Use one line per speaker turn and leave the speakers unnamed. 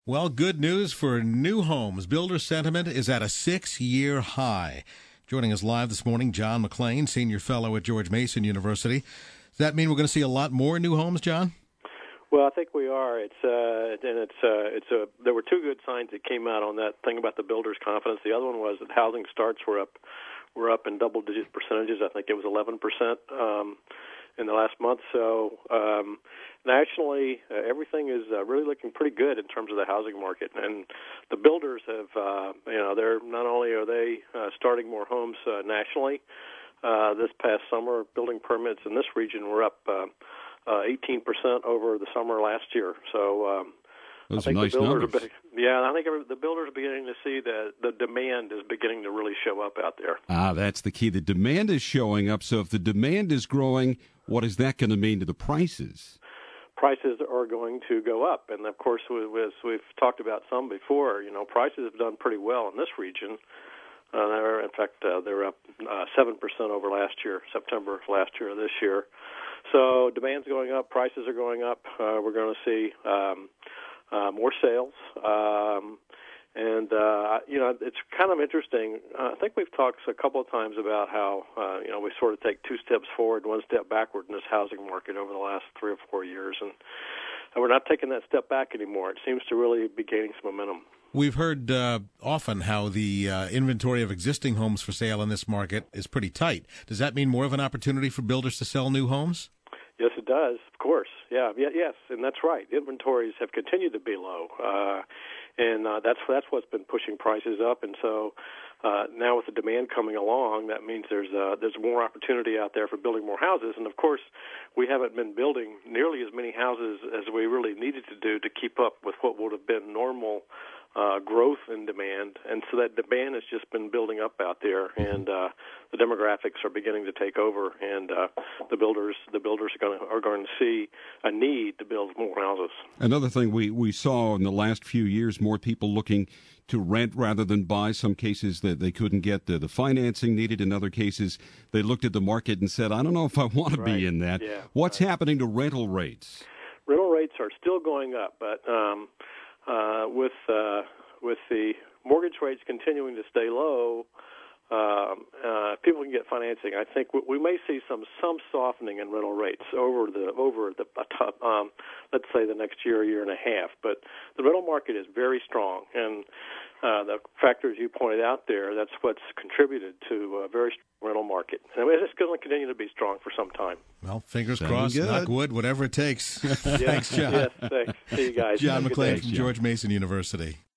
Well, good news for new homes. Builder sentiment is at a 6-year high. Joining us live this morning, John McLean, Senior Fellow at George Mason University. Does that mean we're going to see a lot more new homes, John?
Well, I think we are. There were two good signs that came out on that thing about the builders' confidence. The other one was that housing starts were up in double-digit percentages. I think it was 11% in the last month. So nationally, everything is really looking pretty good in terms of the housing market. And the builders have, they're not only are they starting more homes nationally. This past summer, building permits in this region were up 18% over the summer last year. So
those
I think
are nice
the builders
numbers.
I think the builders are beginning to see that the demand is beginning to really show up out there.
That's the key. The demand is showing up. So if the demand is growing, what is that going to mean to the prices?
Prices are going to go up. And, of course, as we've talked about some before, prices have done pretty well in this region. They're up 7% over last year, September of last year, this year. So demand's going up, prices are going up. We're going to see more sales. It's kind of interesting. I think we've talked a couple of times about how, we sort of take two steps forward, one step backward in this housing market over the last 3 or 4 years. And we're not taking that step back anymore. It seems to really be gaining some momentum.
We've heard often how the inventory of existing homes for sale in this market is pretty tight. Does that mean more of an opportunity for builders to sell new homes?
Yes, it does, of course. Yes, and that's right. Inventories have continued to be low, and that's what's been pushing prices up. And so now with the demand coming along, that means there's more opportunity out there for building more houses. And, of course, we haven't been building nearly as many houses as we really needed to do to keep up with what would have been normal growth in demand, and so that demand has just been building up out there, and the demographics are beginning to take over, and the builders are going to see a need to build more houses.
Another thing we saw in the last few years, more people looking to rent rather than buy. Some cases that they couldn't get the financing needed. In other cases, they looked at the market and said, I don't know if I want to be in that.
Yeah,
What's happening to rental rates?
Rental rates are still going up, but with the mortgage rates continuing to stay low, people can get financing. I think we may see some softening in rental rates over the let's say the next year and a half. But the rental market is very strong, and the factors you pointed out there, that's what's contributed to a very strong rental market. And it's going to continue to be strong for some time.
Well, fingers crossed, knock wood, whatever it takes. Thanks, John.
Yes, thanks. See you guys.
John McLean from George Mason University.